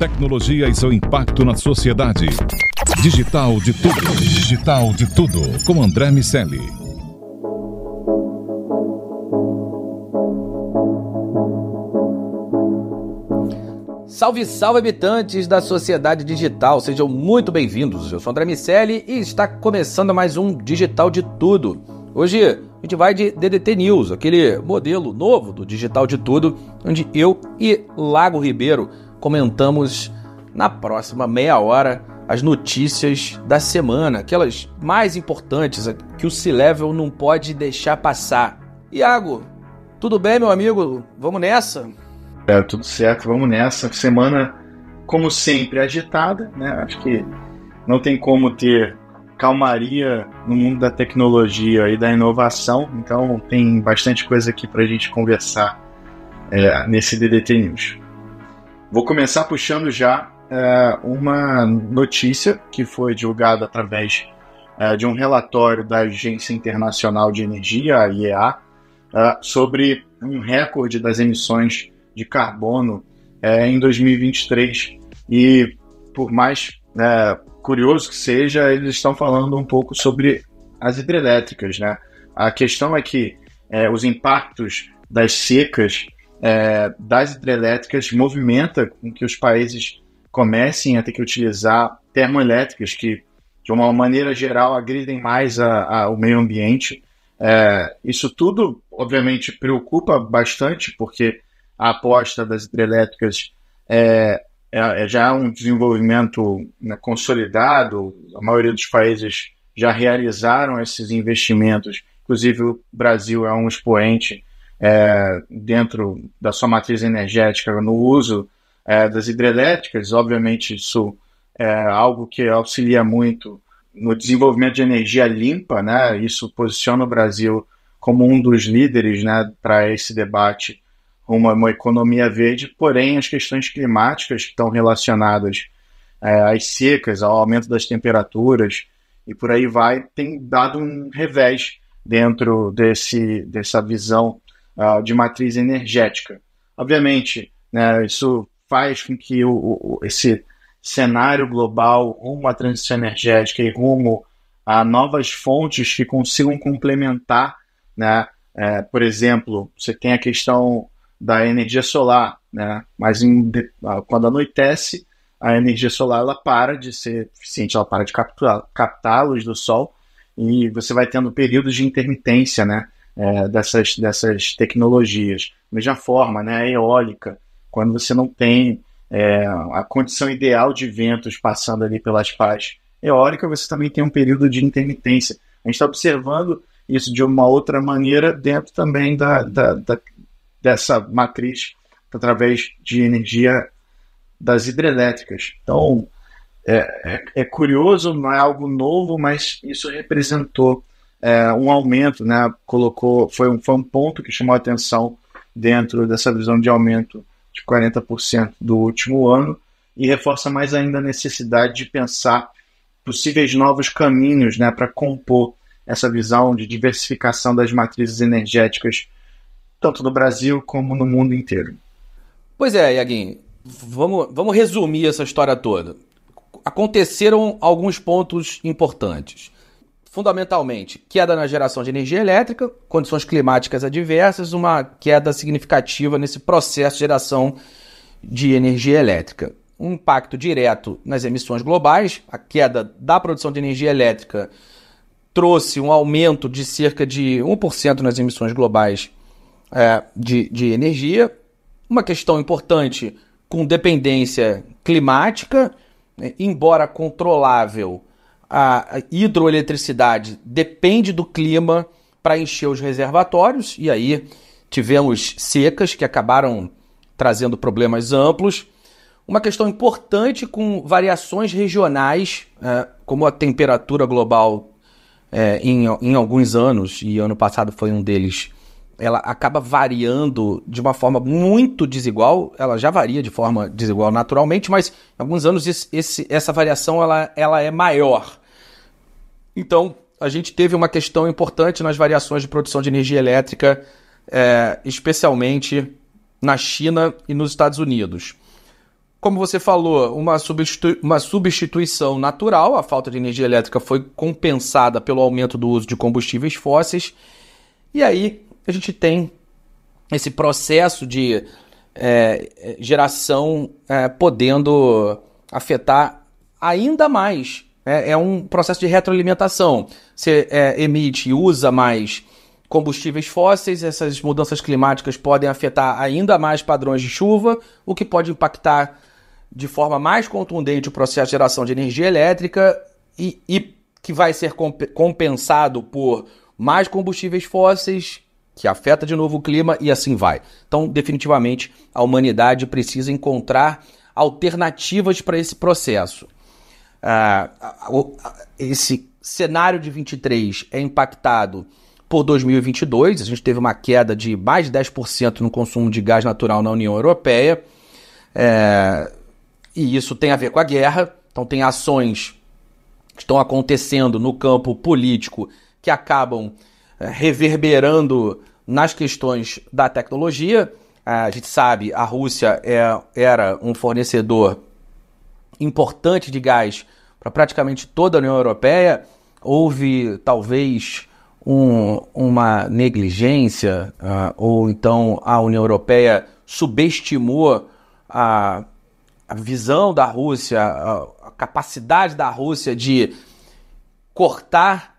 Tecnologia e seu impacto na sociedade. Digital de Tudo. Digital de Tudo. Com André Miceli. Salve, salve, habitantes da sociedade digital. Sejam muito bem-vindos. Eu sou André Miceli e está começando mais um Digital de Tudo. Hoje a gente vai de DDT News, aquele modelo novo do Digital de Tudo, onde eu e Lago Ribeiro comentamos na próxima meia hora as notícias da semana, aquelas mais importantes que o C-Level não pode deixar passar. Iago, tudo bem, meu amigo? Vamos nessa? Tudo certo, vamos nessa. Semana, como sempre, agitada, né? Acho que não tem como ter calmaria no mundo da tecnologia e da inovação, então tem bastante coisa aqui para a gente conversar nesse DDT News. Vou começar puxando já uma notícia que foi divulgada através de um relatório da Agência Internacional de Energia, a IEA, sobre um recorde das emissões de carbono em 2023. E por mais curioso que seja, eles estão falando um pouco sobre as hidrelétricas, né? A questão é que os impactos das secas das hidrelétricas movimenta com que os países comecem a ter que utilizar termoelétricas que, de uma maneira geral, agridem mais o meio ambiente. Isso tudo, obviamente, preocupa bastante, porque a aposta das hidrelétricas já é um desenvolvimento, né, consolidado. A maioria dos países já realizaram esses investimentos, inclusive o Brasil é um expoente dentro da sua matriz energética no uso das hidrelétricas. Obviamente isso é algo que auxilia muito no desenvolvimento de energia limpa, né? Isso posiciona o Brasil como um dos líderes, né, para esse debate, uma economia verde. Porém, as questões climáticas que estão relacionadas às secas, ao aumento das temperaturas e por aí vai, tem dado um revés dentro dessa visão de matriz energética. Obviamente, né, isso faz com que esse cenário global rumo à transição energética e rumo a novas fontes que consigam complementar, né? Por exemplo, você tem a questão da energia solar, né? Mas quando anoitece, a energia solar ela para de ser eficiente, ela para de captar a luz do sol, e você vai tendo períodos de intermitência, né? Dessas tecnologias. Da mesma forma, né? A eólica, quando você não tem a condição ideal de ventos passando ali pelas pás eólicas, você também tem um período de intermitência. A gente está observando isso de uma outra maneira dentro também dessa matriz através de energia das hidrelétricas. Então, é curioso, não é algo novo, mas isso representou um aumento, né? Foi um ponto que chamou a atenção dentro dessa visão de aumento de 40% do último ano, e reforça mais ainda a necessidade de pensar possíveis novos caminhos, né, para compor essa visão de diversificação das matrizes energéticas, tanto no Brasil como no mundo inteiro. Pois é, Iaguinho, vamos resumir essa história toda. Aconteceram alguns pontos importantes. Fundamentalmente, queda na geração de energia elétrica, condições climáticas adversas, uma queda significativa nesse processo de geração de energia elétrica. Um impacto direto nas emissões globais, a queda da produção de energia elétrica trouxe um aumento de cerca de 1% nas emissões globais de energia. Uma questão importante com dependência climática, né, embora controlável. A hidroeletricidade depende do clima para encher os reservatórios, e aí tivemos secas que acabaram trazendo problemas amplos. Uma questão importante com variações regionais, como a temperatura global em alguns anos, e ano passado foi um deles, ela acaba variando de uma forma muito desigual. Ela já varia de forma desigual naturalmente, mas em alguns anos essa variação ela é maior. Então, a gente teve uma questão importante nas variações de produção de energia elétrica, especialmente na China e nos Estados Unidos. como você falou, uma substituição natural. A falta de energia elétrica foi compensada pelo aumento do uso de combustíveis fósseis. E aí a gente tem esse processo de geração podendo afetar ainda mais. É um processo de retroalimentação. Você emite e usa mais combustíveis fósseis, essas mudanças climáticas podem afetar ainda mais padrões de chuva, o que pode impactar de forma mais contundente o processo de geração de energia elétrica e que vai ser compensado por mais combustíveis fósseis, que afeta de novo o clima e assim vai. Então, definitivamente, a humanidade precisa encontrar alternativas para esse processo. Esse cenário de 23 é impactado por 2022, a gente teve uma queda de mais de 10% no consumo de gás natural na União Europeia, e isso tem a ver com a guerra. Então tem ações que estão acontecendo no campo político que acabam reverberando nas questões da tecnologia. A gente sabe, a Rússia era um fornecedor importante de gás para praticamente toda a União Europeia. Houve talvez uma negligência, ou então a União Europeia subestimou a visão da Rússia, a capacidade da Rússia de cortar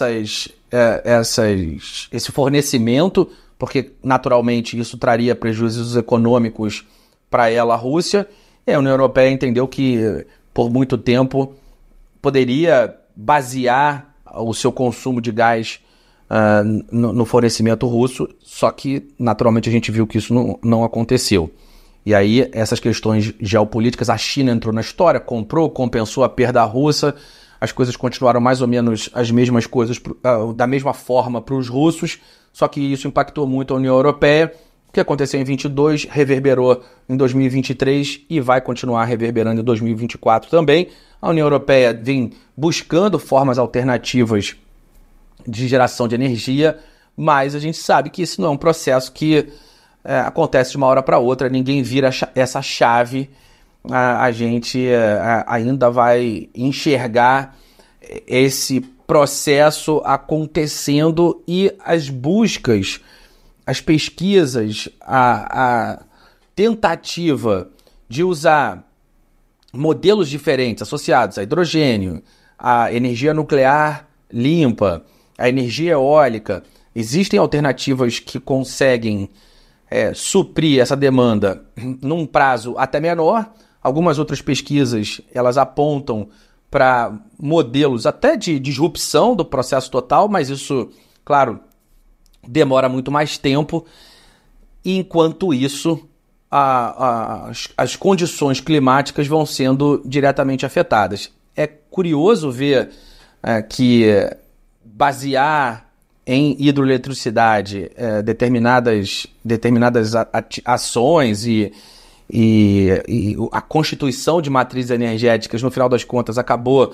esse fornecimento, porque naturalmente isso traria prejuízos econômicos para ela, a Rússia. E a União Europeia entendeu que por muito tempo poderia basear o seu consumo de gás no fornecimento russo, só que naturalmente a gente viu que isso não aconteceu. E aí essas questões geopolíticas, a China entrou na história, compensou a perda russa, as coisas continuaram mais ou menos as mesmas coisas, da mesma forma para os russos, só que isso impactou muito a União Europeia. O que aconteceu em 22 reverberou em 2023 e vai continuar reverberando em 2024 também. A União Europeia vem buscando formas alternativas de geração de energia, mas a gente sabe que isso não é um processo que acontece de uma hora para outra, ninguém vira essa chave. A gente ainda vai enxergar esse processo acontecendo e as buscas, as pesquisas, a tentativa de usar modelos diferentes associados a hidrogênio, a energia nuclear limpa, a energia eólica. Existem alternativas que conseguem suprir essa demanda num prazo até menor. Algumas outras pesquisas elas apontam para modelos até de disrupção do processo total, mas isso, claro, demora muito mais tempo. E enquanto isso, as condições climáticas vão sendo diretamente afetadas. É curioso ver que basear em hidroeletricidade determinadas ações e a constituição de matrizes energéticas, no final das contas, acabou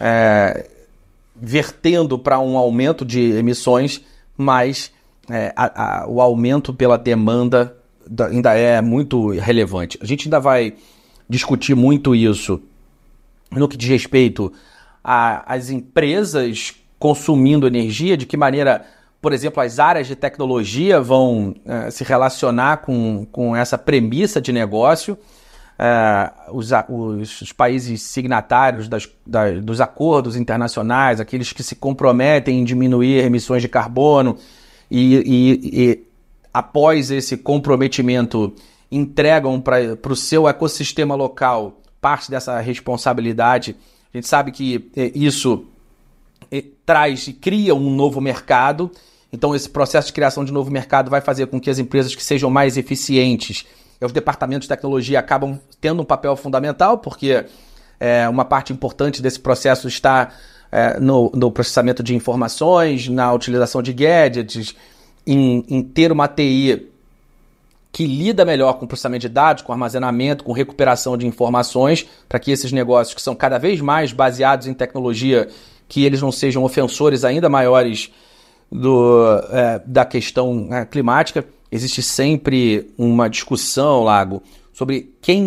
vertendo para um aumento de emissões, mas o aumento pela demanda ainda é muito relevante. A gente ainda vai discutir muito isso no que diz respeito às empresas consumindo energia, de que maneira, por exemplo, as áreas de tecnologia vão se relacionar com essa premissa de negócio. Os países signatários dos acordos internacionais, aqueles que se comprometem em diminuir emissões de carbono e após esse comprometimento entregam para o seu ecossistema local parte dessa responsabilidade. A gente sabe que isso traz e cria um novo mercado. Então esse processo de criação de novo mercado vai fazer com que as empresas que sejam mais eficientes, os departamentos de tecnologia, acabam tendo um papel fundamental, porque uma parte importante desse processo está no processamento de informações, na utilização de gadgets, em ter uma TI que lida melhor com processamento de dados, com armazenamento, com recuperação de informações, para que esses negócios que são cada vez mais baseados em tecnologia, que eles não sejam ofensores ainda maiores da questão climática. Existe sempre uma discussão, Lago, sobre quem é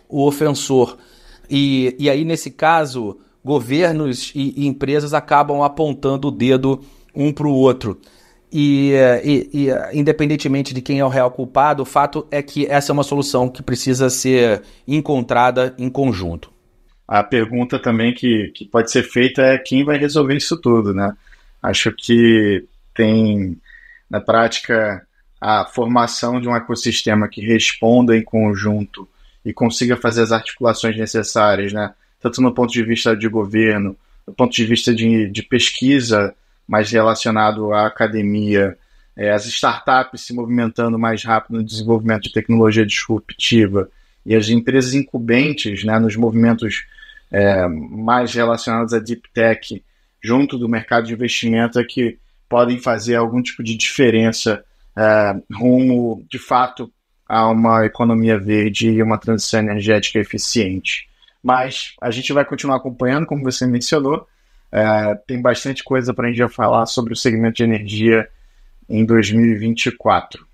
o ofensor. E aí, nesse caso, governos e empresas acabam apontando o dedo um para o outro. E independentemente de quem é o real culpado, o fato é que essa é uma solução que precisa ser encontrada em conjunto. A pergunta também que pode ser feita é quem vai resolver isso tudo, né? Acho que tem, na prática, a formação de um ecossistema que responda em conjunto e consiga fazer as articulações necessárias, né? Tanto no ponto de vista de governo, do ponto de vista de pesquisa mais relacionado à academia, as startups se movimentando mais rápido no desenvolvimento de tecnologia disruptiva e as empresas incumbentes, né, nos movimentos mais relacionados à deep tech junto do mercado de investimento é que podem fazer algum tipo de diferença rumo, de fato, a uma economia verde e uma transição energética eficiente. Mas a gente vai continuar acompanhando, como você mencionou. Tem bastante coisa para a gente falar sobre o segmento de energia em 2024.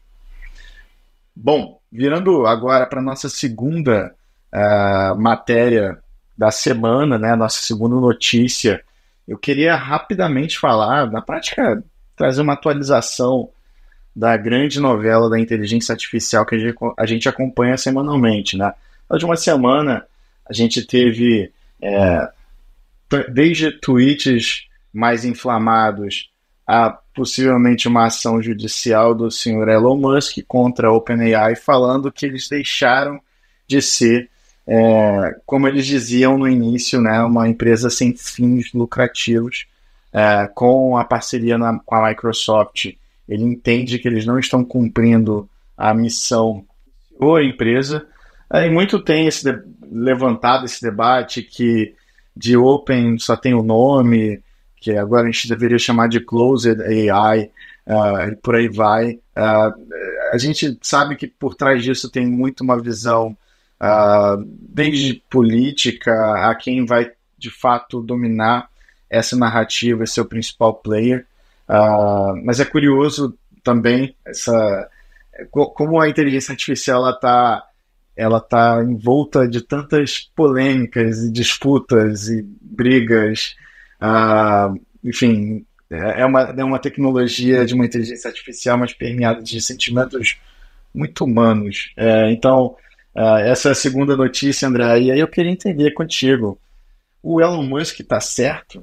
Bom, virando agora para a nossa segunda matéria da semana, né, nossa segunda notícia, eu queria rapidamente falar, na prática, trazer uma atualização da grande novela da inteligência artificial que a gente acompanha semanalmente, né? Na última semana, a gente teve, desde tweets mais inflamados a possivelmente uma ação judicial do senhor Elon Musk contra a OpenAI, falando que eles deixaram de ser, como eles diziam no início, né, uma empresa sem fins lucrativos, com a parceria com a Microsoft. Ele entende que eles não estão cumprindo a missão da empresa. E muito tem levantado esse debate que de Open só tem o nome, que agora a gente deveria chamar de Closed AI, e por aí vai. A gente sabe que por trás disso tem muito uma visão desde política a quem vai de fato dominar essa narrativa, esse é o principal player. Mas é curioso também como a inteligência artificial ela está envolta de tantas polêmicas e disputas e brigas. Enfim, é uma tecnologia de uma inteligência artificial, mas permeada de sentimentos muito humanos. Então, essa é a segunda notícia, André. E aí eu queria entender contigo, o Elon Musk está certo?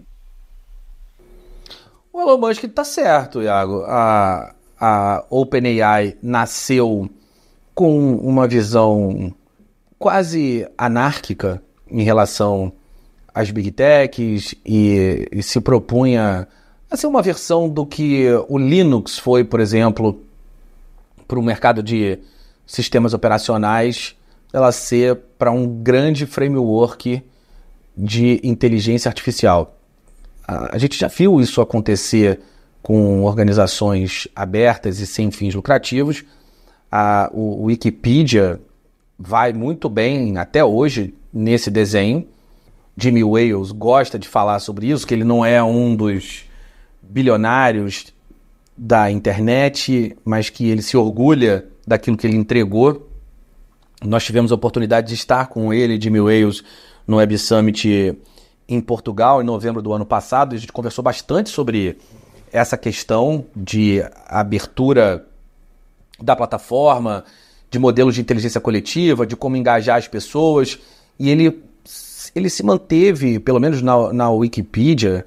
O Elon Musk está certo, Iago. A OpenAI nasceu com uma visão quase anárquica em relação às Big Techs e se propunha a ser uma versão do que o Linux foi, por exemplo, para o mercado de sistemas operacionais, ela ser para um grande framework de inteligência artificial. A gente já viu isso acontecer com organizações abertas e sem fins lucrativos. O Wikipedia vai muito bem até hoje nesse desenho. Jimmy Wales gosta de falar sobre isso, que ele não é um dos bilionários da internet, mas que ele se orgulha daquilo que ele entregou. Nós tivemos a oportunidade de estar com ele, Jimmy Wales, no Web Summit em Portugal, em novembro do ano passado. A gente conversou bastante sobre essa questão de abertura da plataforma, de modelos de inteligência coletiva, de como engajar as pessoas. E ele se manteve, pelo menos na Wikipedia,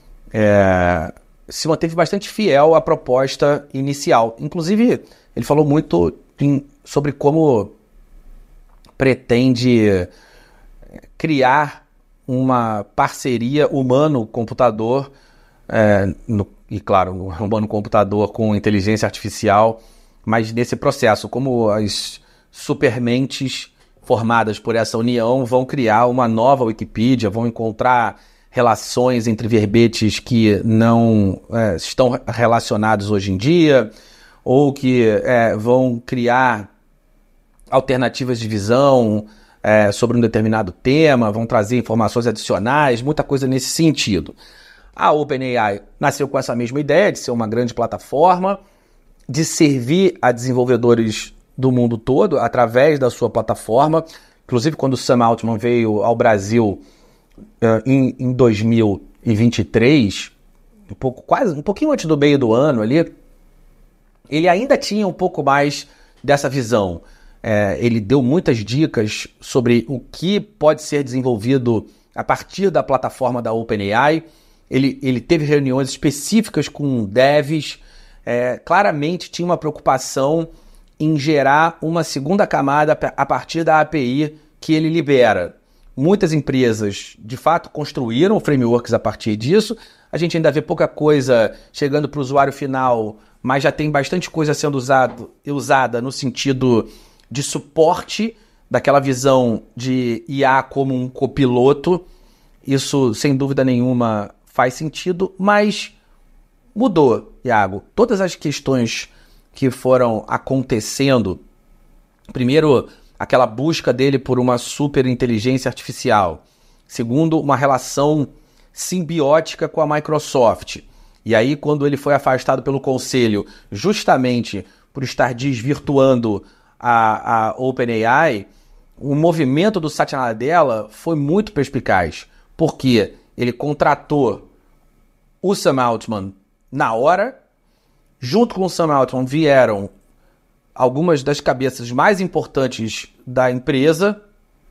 se manteve bastante fiel à proposta inicial. Inclusive, ele falou muito sobre como pretende criar uma parceria humano-computador, e claro, humano-computador com inteligência artificial, mas nesse processo, como as supermentes formadas por essa união vão criar uma nova Wikipedia, vão encontrar relações entre verbetes que não estão relacionados hoje em dia, ou que vão criar alternativas de visão sobre um determinado tema, vão trazer informações adicionais, muita coisa nesse sentido. A OpenAI nasceu com essa mesma ideia de ser uma grande plataforma, de servir a desenvolvedores do mundo todo através da sua plataforma, inclusive quando o Sam Altman veio ao Brasil em 2023, um pouquinho antes do meio do ano ali, ele ainda tinha um pouco mais dessa visão. Ele deu muitas dicas sobre o que pode ser desenvolvido a partir da plataforma da OpenAI. Ele teve reuniões específicas com devs. Claramente tinha uma preocupação em gerar uma segunda camada a partir da API que ele libera. Muitas empresas, de fato, construíram frameworks a partir disso. A gente ainda vê pouca coisa chegando para o usuário final, mas já tem bastante coisa sendo usada no sentido de suporte daquela visão de IA como um copiloto. Isso, sem dúvida nenhuma, faz sentido, mas mudou, Iago. Todas as questões que foram acontecendo, primeiro, aquela busca dele por uma super inteligência artificial. Segundo, uma relação simbiótica com a Microsoft. E aí, quando ele foi afastado pelo conselho, justamente por estar desvirtuando a OpenAI, o movimento do Satya Nadella foi muito perspicaz, porque ele contratou o Sam Altman na hora. Junto com o Sam Altman vieram algumas das cabeças mais importantes da empresa,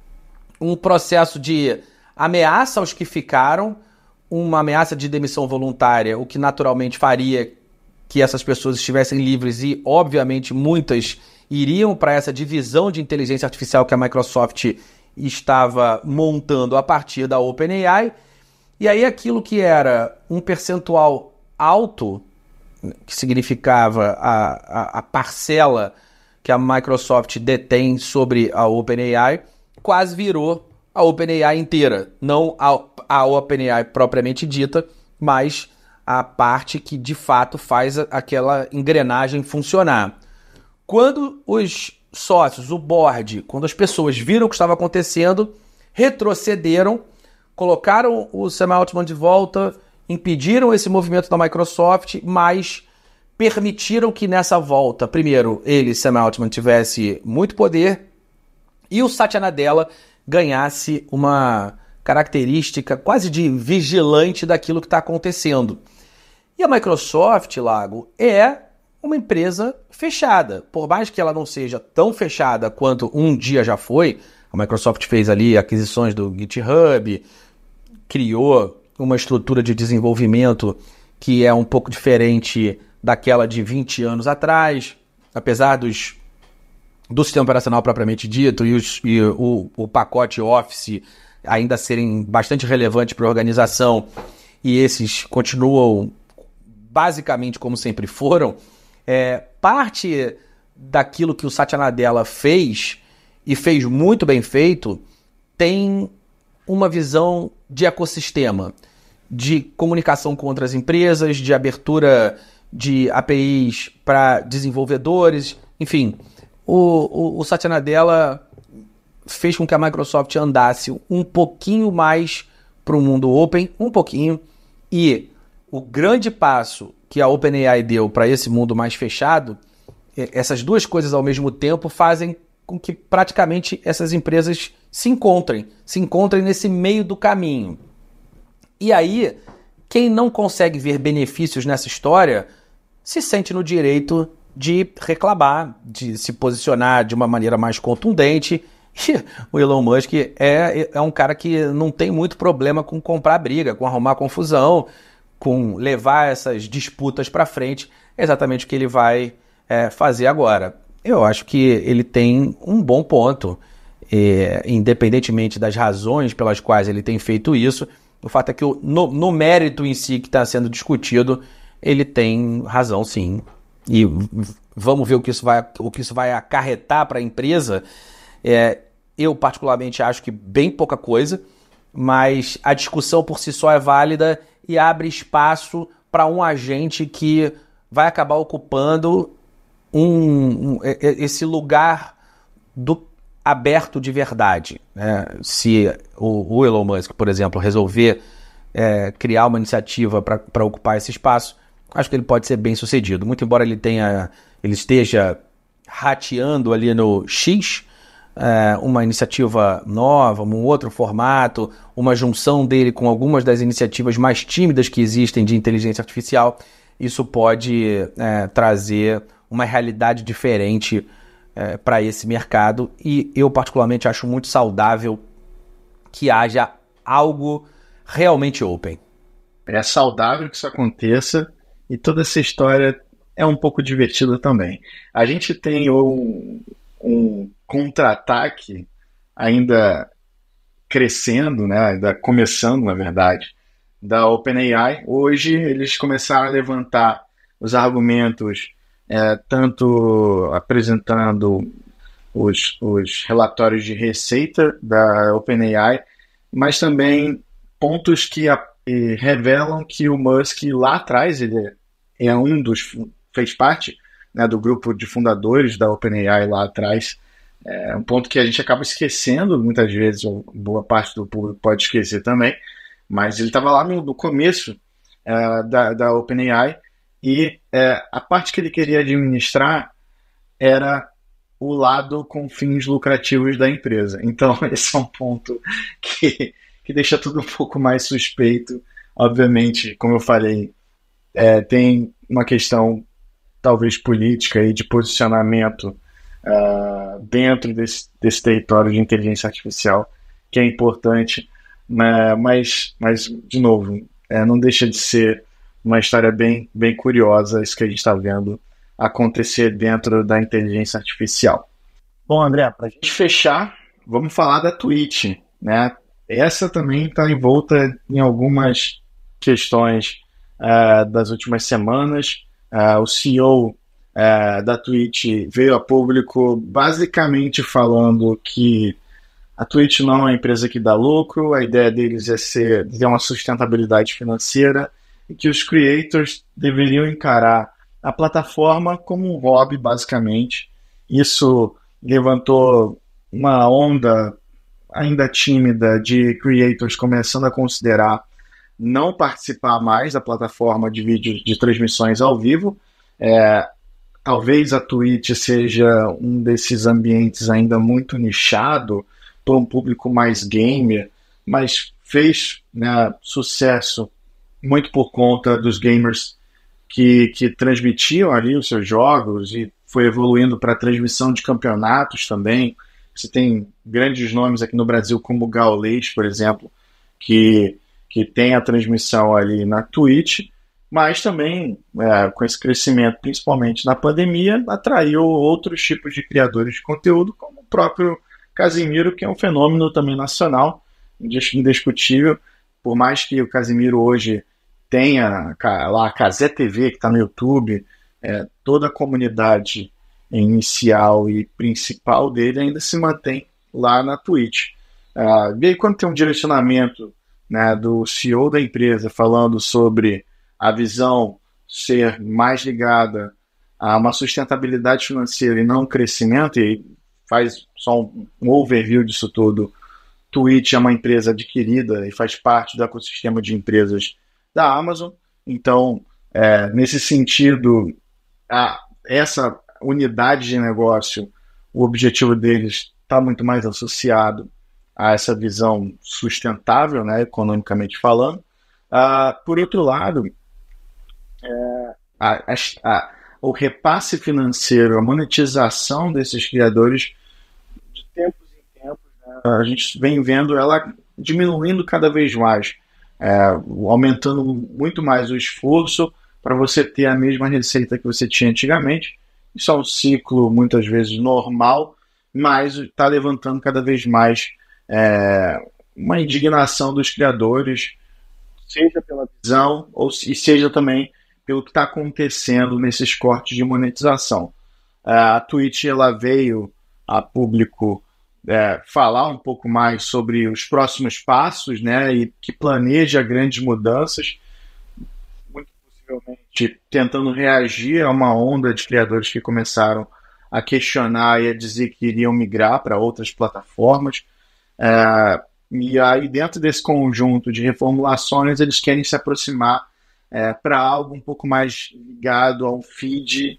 um processo de ameaça aos que ficaram, uma ameaça de demissão voluntária, o que naturalmente faria que essas pessoas estivessem livres e, obviamente, muitas iriam para essa divisão de inteligência artificial que a Microsoft estava montando a partir da OpenAI. E aí aquilo que era um percentual alto, que significava a parcela que a Microsoft detém sobre a OpenAI, quase virou a OpenAI inteira. Não a OpenAI propriamente dita, mas a parte que de fato faz aquela engrenagem funcionar. Quando os sócios, o board, quando as pessoas viram o que estava acontecendo, retrocederam, colocaram o Sam Altman de volta, impediram esse movimento da Microsoft, mas permitiram que nessa volta, primeiro, ele, Sam Altman, tivesse muito poder e o Satya Nadella ganhasse uma característica quase de vigilante daquilo que está acontecendo. E a Microsoft, Lago, é uma empresa fechada. Por mais que ela não seja tão fechada quanto um dia já foi, a Microsoft fez ali aquisições do GitHub, criou uma estrutura de desenvolvimento que é um pouco diferente daquela de 20 anos atrás, apesar do sistema operacional propriamente dito e o pacote Office ainda serem bastante relevantes para a organização, e esses continuam basicamente como sempre foram. Parte daquilo que o Satya Nadella fez, e fez muito bem feito, tem uma visão de ecossistema, de comunicação com outras empresas, de abertura de APIs para desenvolvedores, enfim. O Satya Nadella fez com que a Microsoft andasse um pouquinho mais para o mundo open, um pouquinho, e o grande passo que a OpenAI deu para esse mundo mais fechado, essas duas coisas ao mesmo tempo fazem com que praticamente essas empresas se encontrem nesse meio do caminho. E aí, quem não consegue ver benefícios nessa história se sente no direito de reclamar, de se posicionar de uma maneira mais contundente. E o Elon Musk é um cara que não tem muito problema com comprar briga, com arrumar confusão, com levar essas disputas para frente. É exatamente o que ele vai fazer agora. Eu acho que ele tem um bom ponto, independentemente das razões pelas quais ele tem feito isso. O fato é que no mérito em si que está sendo discutido, ele tem razão, sim. E vamos ver o que isso vai acarretar para a empresa. Eu, particularmente, acho que bem pouca coisa, mas a discussão por si só é válida e abre espaço para um agente que vai acabar ocupando esse lugar aberto de verdade. Se o Elon Musk, por exemplo, resolver criar uma iniciativa para ocupar esse espaço, acho que ele pode ser bem sucedido. Muito embora ele esteja rateando ali no X, uma iniciativa nova, um outro formato, uma junção dele com algumas das iniciativas mais tímidas que existem de inteligência artificial, isso pode trazer uma realidade diferente para esse mercado, e eu particularmente acho muito saudável que haja algo realmente open. É saudável que isso aconteça, e toda essa história é um pouco divertida também. A gente tem um contra-ataque ainda crescendo, né, ainda começando, na verdade, da OpenAI. Hoje eles começaram a levantar os argumentos, tanto apresentando os relatórios de receita da OpenAI, mas também pontos que revelam que o Musk lá atrás, ele fez parte, né, do grupo de fundadores da OpenAI lá atrás. É um ponto que a gente acaba esquecendo muitas vezes, ou boa parte do público pode esquecer também, mas ele estava lá no começo da OpenAI, e a parte que ele queria administrar era o lado com fins lucrativos da empresa. Então, esse é um ponto que deixa tudo um pouco mais suspeito. Obviamente, como eu falei, tem uma questão talvez política e de posicionamento dentro desse território de inteligência artificial, que é importante, mas de novo, não deixa de ser uma história bem, bem curiosa, isso que a gente está vendo acontecer dentro da inteligência artificial. Bom, André, para a gente fechar, vamos falar da Twitch, né? Essa também está envolta em algumas questões das últimas semanas. O CEO da Twitch veio a público basicamente falando que a Twitch não é uma empresa que dá lucro, a ideia deles é ter uma sustentabilidade financeira, e que os creators deveriam encarar a plataforma como um hobby, basicamente. Isso levantou uma onda ainda tímida de creators começando a considerar não participar mais da plataforma de vídeo de transmissões ao vivo. Talvez a Twitch seja um desses ambientes ainda muito nichado para um público mais gamer, mas fez, né, sucesso muito por conta dos gamers que transmitiam ali os seus jogos, e foi evoluindo para a transmissão de campeonatos também. Você tem grandes nomes aqui no Brasil, como o Gaules, por exemplo, que tem a transmissão ali na Twitch, mas também, com esse crescimento, principalmente na pandemia, atraiu outros tipos de criadores de conteúdo, como o próprio Casimiro, que é um fenômeno também nacional, indiscutível. Por mais que o Casimiro hoje tenha lá a Cazé TV, que está no YouTube, toda a comunidade inicial e principal dele ainda se mantém lá na Twitch. E aí, quando tem um direcionamento, né, do CEO da empresa falando sobre a visão ser mais ligada a uma sustentabilidade financeira e não um crescimento, e faz só um overview disso tudo, Twitch é uma empresa adquirida e faz parte do ecossistema de empresas da Amazon. Então, nesse sentido, essa unidade de negócio, o objetivo deles está muito mais associado a essa visão sustentável, né, economicamente falando. Por outro lado, o repasse financeiro, a monetização desses criadores, de tempos em tempos, né, a gente vem vendo ela diminuindo cada vez mais, aumentando muito mais o esforço para você ter a mesma receita que você tinha antigamente. Isso é um ciclo muitas vezes normal, mas está levantando cada vez mais uma indignação dos criadores, seja pela visão e seja também pelo que está acontecendo nesses cortes de monetização. A Twitch ela veio a público falar um pouco mais sobre os próximos passos, né, e que planeja grandes mudanças, muito possivelmente tentando reagir a uma onda de criadores que começaram a questionar e a dizer que iriam migrar para outras plataformas. E aí, dentro desse conjunto de reformulações, eles querem se aproximar para algo um pouco mais ligado a um feed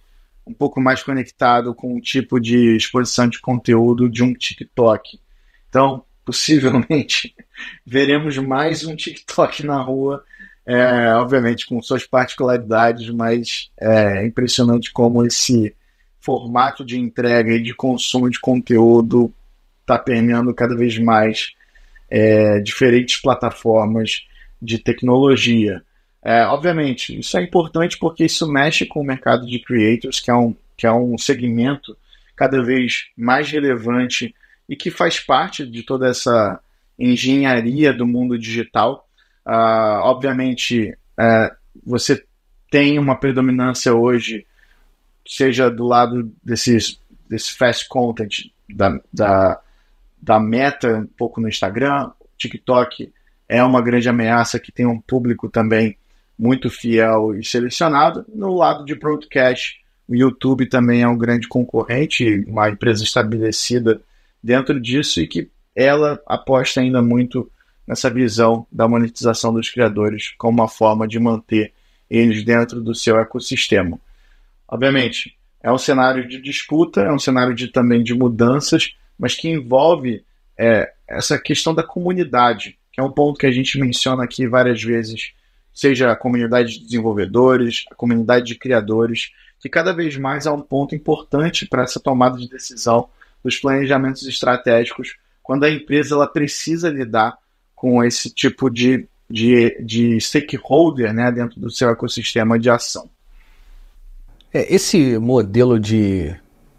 um pouco mais conectado com o tipo de exposição de conteúdo de um TikTok. Então, possivelmente, veremos mais um TikTok na rua, obviamente com suas particularidades, mas é impressionante como esse formato de entrega e de consumo de conteúdo está permeando cada vez mais diferentes plataformas de tecnologia. Obviamente, isso é importante porque isso mexe com o mercado de creators, que é um segmento cada vez mais relevante e que faz parte de toda essa engenharia do mundo digital. Obviamente, você tem uma predominância hoje, seja do lado desse fast content da Meta, um pouco no Instagram. TikTok é uma grande ameaça que tem um público também muito fiel e selecionado. No lado de broadcast, o YouTube também é um grande concorrente, uma empresa estabelecida dentro disso e que ela aposta ainda muito nessa visão da monetização dos criadores como uma forma de manter eles dentro do seu ecossistema. Obviamente, é um cenário de disputa, é um cenário também de mudanças, mas que envolve essa questão da comunidade, que é um ponto que a gente menciona aqui várias vezes, seja a comunidade de desenvolvedores, a comunidade de criadores, que cada vez mais é um ponto importante para essa tomada de decisão dos planejamentos estratégicos, quando a empresa ela precisa lidar com esse tipo de stakeholder, né, dentro do seu ecossistema de ação. Esse modelo de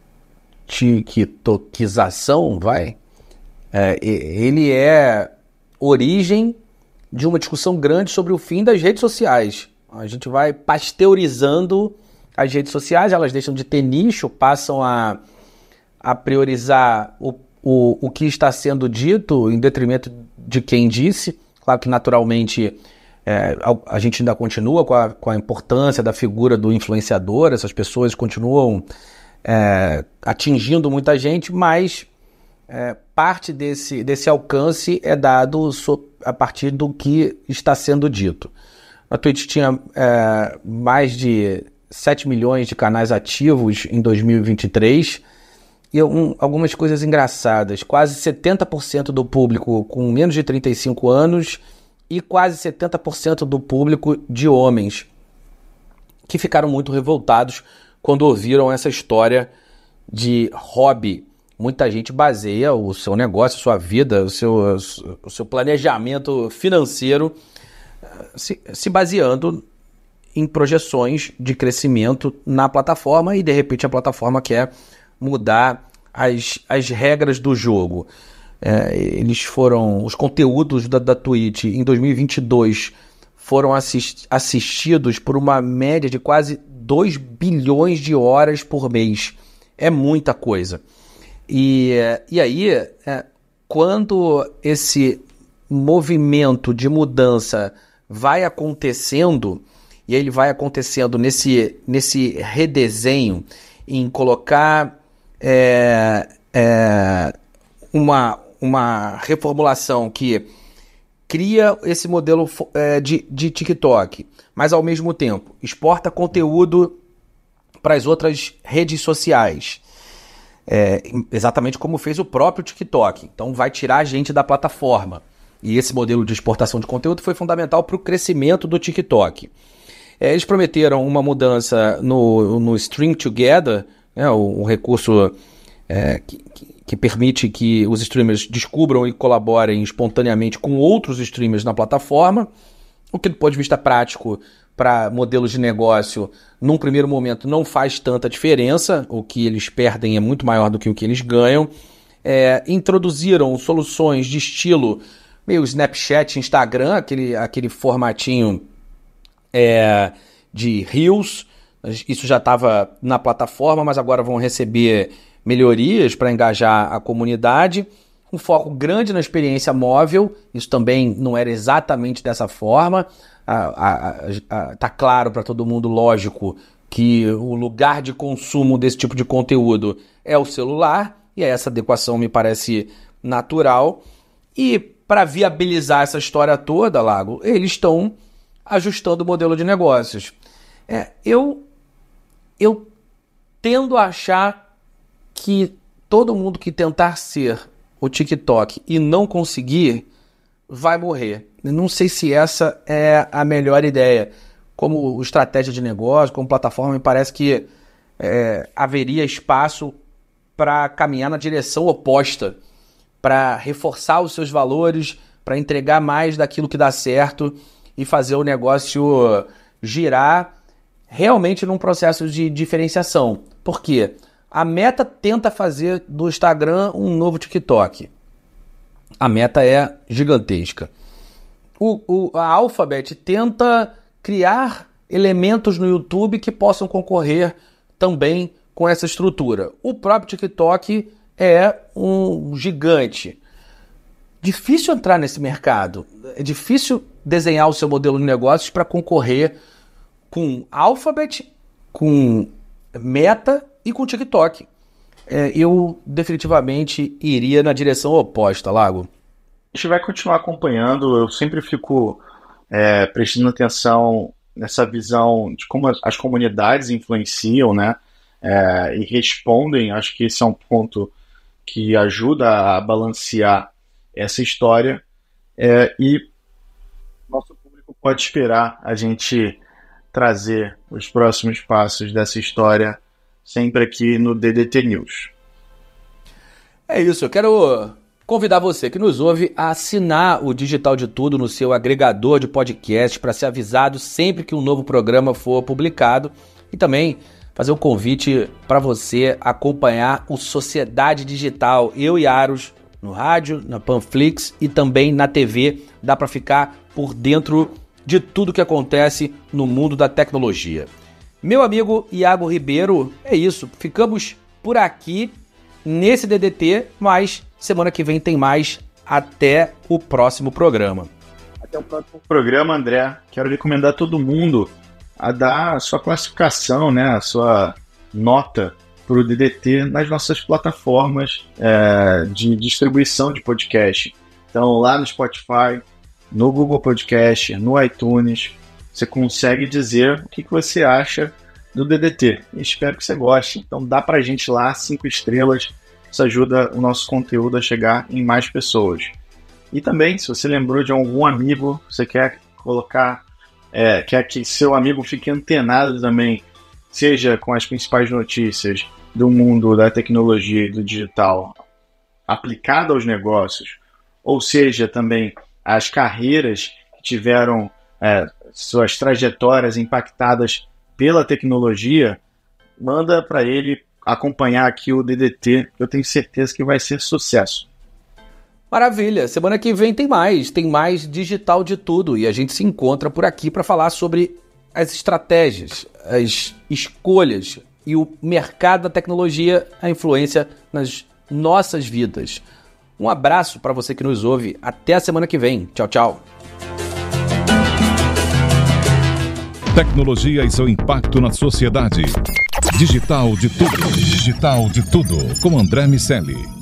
tiktokização, ele é origem de uma discussão grande sobre o fim das redes sociais. A gente vai pasteurizando as redes sociais, elas deixam de ter nicho, passam a priorizar o que está sendo dito em detrimento de quem disse. Claro que naturalmente a gente ainda continua com a importância da figura do influenciador, essas pessoas continuam atingindo muita gente, mas parte desse alcance é dado a partir do que está sendo dito. A Twitch tinha mais de 7 milhões de canais ativos em 2023 e algumas coisas engraçadas. Quase 70% do público com menos de 35 anos e quase 70% do público de homens que ficaram muito revoltados quando ouviram essa história de hobby. Muita gente baseia o seu negócio, a sua vida, o seu planejamento financeiro se baseando em projeções de crescimento na plataforma e de repente a plataforma quer mudar as regras do jogo. Os conteúdos da Twitch em 2022 foram assistidos por uma média de quase 2 bilhões de horas por mês. É muita coisa. E aí, quando esse movimento de mudança vai acontecendo, e ele vai acontecendo nesse redesenho, em colocar uma reformulação que cria esse modelo de TikTok, mas ao mesmo tempo exporta conteúdo para as outras redes sociais. Exatamente como fez o próprio TikTok. Então vai tirar a gente da plataforma. E esse modelo de exportação de conteúdo foi fundamental para o crescimento do TikTok. Eles prometeram uma mudança no String Together, o recurso que permite que os streamers descubram e colaborem espontaneamente com outros streamers na plataforma, o que do ponto de vista prático para modelos de negócio, num primeiro momento não faz tanta diferença, o que eles perdem é muito maior do que o que eles ganham. Introduziram soluções de estilo meio Snapchat, Instagram, aquele formatinho de Reels. Isso já estava na plataforma, mas agora vão receber melhorias para engajar a comunidade. Um foco grande na experiência móvel, isso também não era exatamente dessa forma. Tá claro para todo mundo, lógico, que o lugar de consumo desse tipo de conteúdo é o celular, e essa adequação me parece natural. E para viabilizar essa história toda, Lago, eles estão ajustando o modelo de negócios. Eu tendo a achar que todo mundo que tentar ser o TikTok e não conseguir vai morrer. Eu não sei se essa é a melhor ideia. Como estratégia de negócio, como plataforma, me parece que haveria espaço para caminhar na direção oposta, para reforçar os seus valores, para entregar mais daquilo que dá certo e fazer o negócio girar realmente num processo de diferenciação. Por quê? A Meta tenta fazer do Instagram um novo TikTok. A meta é gigantesca. A Alphabet tenta criar elementos no YouTube que possam concorrer também com essa estrutura. O próprio TikTok é um gigante. Difícil entrar nesse mercado. É difícil desenhar o seu modelo de negócios para concorrer com Alphabet, com Meta e com TikTok. Eu definitivamente iria na direção oposta, Lago. A gente vai continuar acompanhando. Eu sempre fico prestando atenção nessa visão de como as comunidades influenciam, né? E respondem. Acho que esse é um ponto que ajuda a balancear essa história. E nosso público pode esperar a gente trazer os próximos passos dessa história sempre aqui no DDT News. É isso, eu quero convidar você que nos ouve a assinar o Digital de Tudo no seu agregador de podcast para ser avisado sempre que um novo programa for publicado e também fazer um convite para você acompanhar o Sociedade Digital, eu e Aros, no rádio, na Panflix e também na TV. Dá para ficar por dentro de tudo que acontece no mundo da tecnologia. Meu amigo Iago Ribeiro, é isso. Ficamos por aqui nesse DDT, mas semana que vem tem mais. Até o próximo programa. Até o próximo programa, André. Quero recomendar a todo mundo a dar a sua classificação, né, a sua nota para o DDT nas nossas plataformas de distribuição de podcast. Então, lá no Spotify, no Google Podcast, no iTunes, você consegue dizer o que você acha do DDT. Espero que você goste. Então dá pra gente lá 5 estrelas. Isso ajuda o nosso conteúdo a chegar em mais pessoas. E também, se você lembrou de algum amigo, você quer colocar, quer que seu amigo fique antenado também, seja com as principais notícias do mundo da tecnologia e do digital aplicado aos negócios, ou seja, também as carreiras que tiveram suas trajetórias impactadas pela tecnologia, manda para ele acompanhar aqui o DDT, eu tenho certeza que vai ser sucesso. Maravilha, semana que vem tem mais Digital de Tudo e a gente se encontra por aqui para falar sobre as estratégias, as escolhas e o mercado da tecnologia, a influência nas nossas vidas. Um abraço para você que nos ouve, até a semana que vem. Tchau, tchau. Tecnologia e seu impacto na sociedade. Digital de Tudo. Digital de Tudo, com André Miceli.